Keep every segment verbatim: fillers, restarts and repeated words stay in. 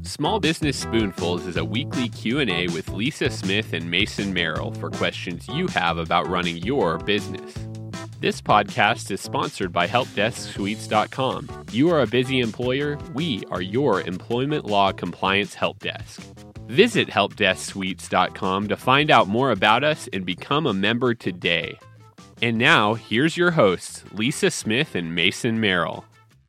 Small Business Spoonfuls is a weekly Q and A with Lisa Smith and Mason Merrill for questions you have about running your business. This podcast is sponsored by help desk suites dot com. You are a busy employer? We are your employment law compliance help desk. Visit help desk suites dot com to find out more about us and become a member today. And now, here's your hosts, Lisa Smith and Mason Merrill.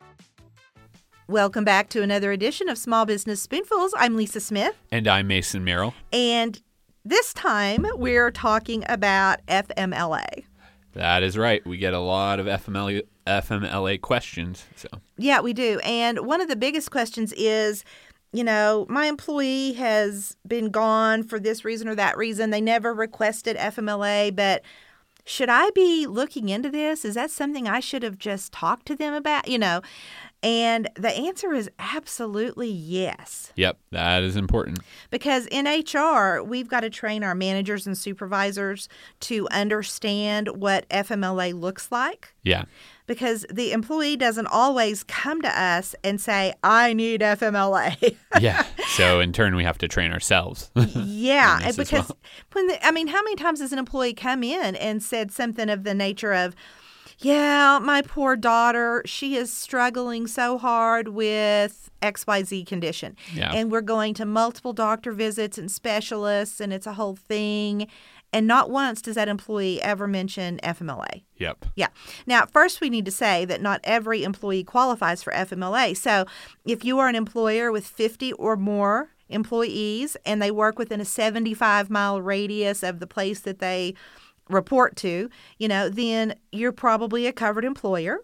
Welcome back to another edition of Small Business Spoonfuls. I'm Lisa Smith. And I'm Mason Merrill. And this time we're talking about F M L A. That is right. We get a lot of F M L A, F M L A questions. So Yeah, we do. And one of the biggest questions is, you know, my employee has been gone for this reason or that reason. They never requested F M L A, but should I be looking into this? Is that something I should have just talked to them about? You know, and the answer is absolutely yes. Yep, that is important. Because in H R, we've got to train our managers and supervisors to understand what F M L A looks like. Yeah. Because the employee doesn't always come to us and say, I need F M L A. Yeah. So in turn, we have to train ourselves. Yeah. And because well. when the, I mean, how many times has an employee come in and said something of the nature of, yeah, my poor daughter, she is struggling so hard with X Y Z condition. Yeah. And we're going to multiple doctor visits and specialists, and it's a whole thing. And not once does that employee ever mention F M L A. Yep. Yeah. Now, first we need to say that not every employee qualifies for F M L A. So if you are an employer with fifty or more employees and they work within a seventy-five mile radius of the place that they report to, you know, then you're probably a covered employer.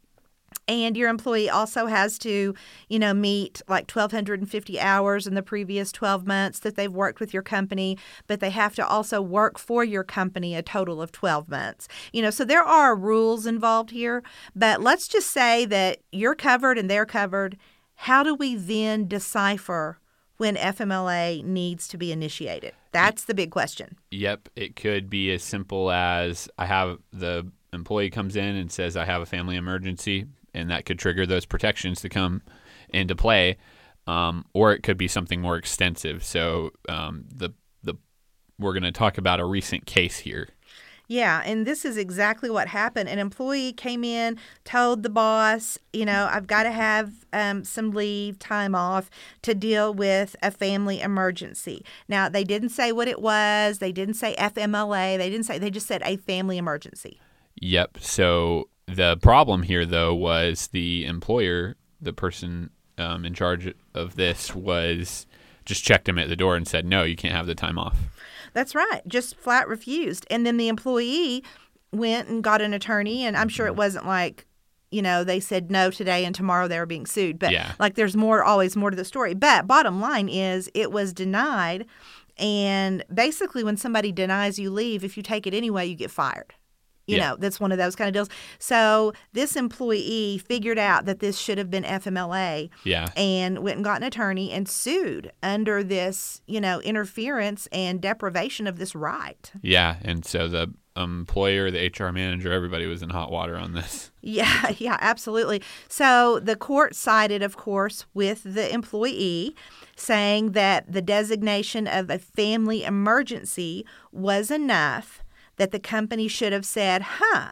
And your employee also has to, you know, meet like twelve fifty hours in the previous twelve months that they've worked with your company, but they have to also work for your company a total of twelve months. You know, so there are rules involved here, but let's just say that you're covered and they're covered. How do we then decipher when F M L A needs to be initiated? That's the big question. Yep. It could be as simple as I have the employee comes in and says, I have a family emergency, and that could trigger those protections to come into play. Um, or it could be something more extensive. So um, the the we're going to talk about a recent case here. Yeah, and this is exactly what happened. An employee came in, told the boss, you know, I've got to have um, some leave, time off to deal with a family emergency. Now, they didn't say what it was. They didn't say F M L A. They didn't say, they just said a family emergency. Yep. So the problem here, though, was the employer, the person um, in charge of this, was just checked him at the door and said, no, you can't have the time off. That's right. Just flat refused. And then the employee went and got an attorney, and I'm sure it wasn't like, you know, they said no today and tomorrow they were being sued. But yeah. like there's more, always more to the story. But bottom line is it was denied. And basically when somebody denies you leave, if you take it anyway, you get fired. You yeah. know, that's one of those kind of deals. So this employee figured out that this should have been F M L A yeah. and went and got an attorney and sued under this, you know, interference and deprivation of this right. Yeah. And so the employer, the H R manager, everybody was in hot water on this. Yeah, yeah, absolutely. So the court sided, of course, with the employee, saying that the designation of a family emergency was enough, that the company should have said, huh,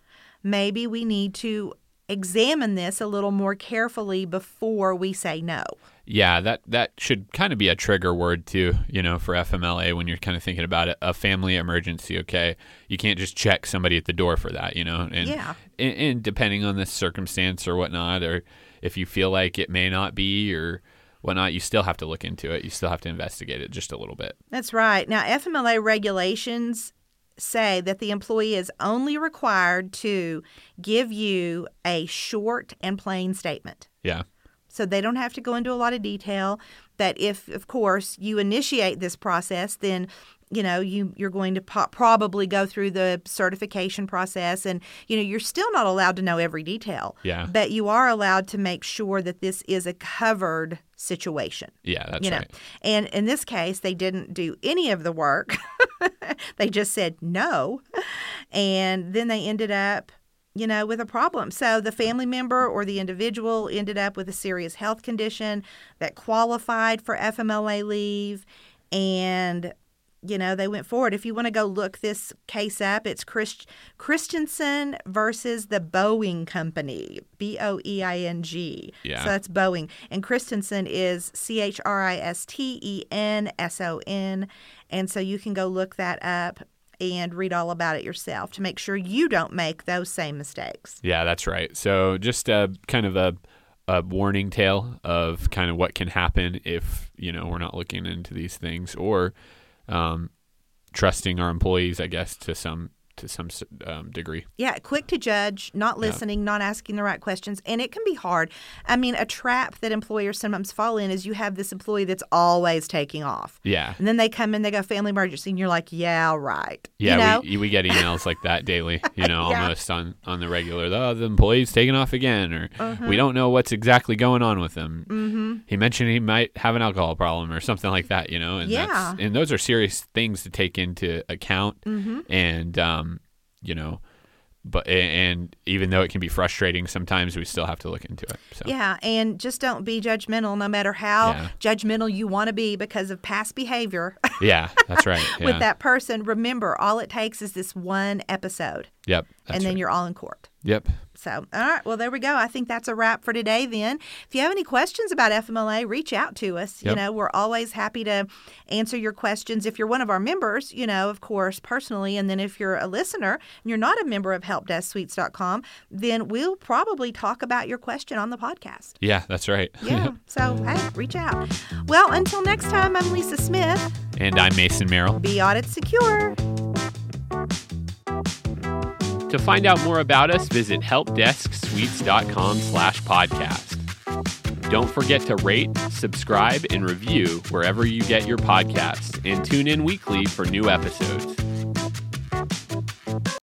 maybe we need to examine this a little more carefully before we say no. Yeah, that, that should kind of be a trigger word too, you know, for F M L A when you're kind of thinking about it, a family emergency, okay? You can't just check somebody at the door for that, you know? And, yeah. And, and depending on the circumstance or whatnot, or if you feel like it may not be or whatnot, you still have to look into it. You still have to investigate it just a little bit. That's right. Now, F M L A regulations say that the employee is only required to give you a short and plain statement. Yeah. So they don't have to go into a lot of detail. But if, of course, you initiate this process, then, you know, you, you're going to po- probably go through the certification process. And, you know, you're still not allowed to know every detail. Yeah. But you are allowed to make sure that this is a covered situation. Yeah, that's you know? right. And in this case, they didn't do any of the work. They just said no. And then they ended up you know, with a problem. So the family member or the individual ended up with a serious health condition that qualified for F M L A leave, and you know, they went forward. If you want to go look this case up, it's Christ- Christensen versus the Boeing Company, B O E I N G. Yeah. So that's Boeing. And Christensen is C H R I S T E N S O N. And so you can go look that up and read all about it yourself to make sure you don't make those same mistakes. Yeah, that's right. So just a kind of a, a warning tale of kind of what can happen if, you know, we're not looking into these things, or Um, trusting our employees, I guess, to some to some um, degree. Yeah, quick to judge, not listening, yeah. not asking the right questions. And it can be hard. I mean, a trap that employers sometimes fall in is you have this employee that's always taking off. Yeah. And then they come in, they go family emergency, and you're like, yeah, right. Yeah, you know? we, we get emails like that daily, you know, yeah. almost on, on the regular. Oh, the employee's taking off again, or uh-huh. we don't know what's exactly going on with him. Mm-hmm. He mentioned he might have an alcohol problem or something like that, you know, and yeah. that's, and those are serious things to take into account. Mm-hmm. And, um, you know, but and even though it can be frustrating, sometimes we still have to look into it. So. Yeah, and just don't be judgmental, no matter how yeah. judgmental you want to be because of past behavior. Yeah, that's right. Yeah. With that person, remember, all it takes is this one episode. Yep. That's and then right. you're all in court. Yep. So, all right. Well, there we go. I think that's a wrap for today then. If you have any questions about F M L A, reach out to us. Yep. You know, we're always happy to answer your questions. If you're one of our members, you know, of course, personally. And then if you're a listener and you're not a member of help desk suites dot com, then we'll probably talk about your question on the podcast. Yeah, that's right. Yeah. So, hey, reach out. Well, until next time, I'm Lisa Smith. And I'm Mason Merrill. Be audit secure. To find out more about us, visit help desk suites dot com slash podcast. Don't forget to rate, subscribe, and review wherever you get your podcasts, and tune in weekly for new episodes.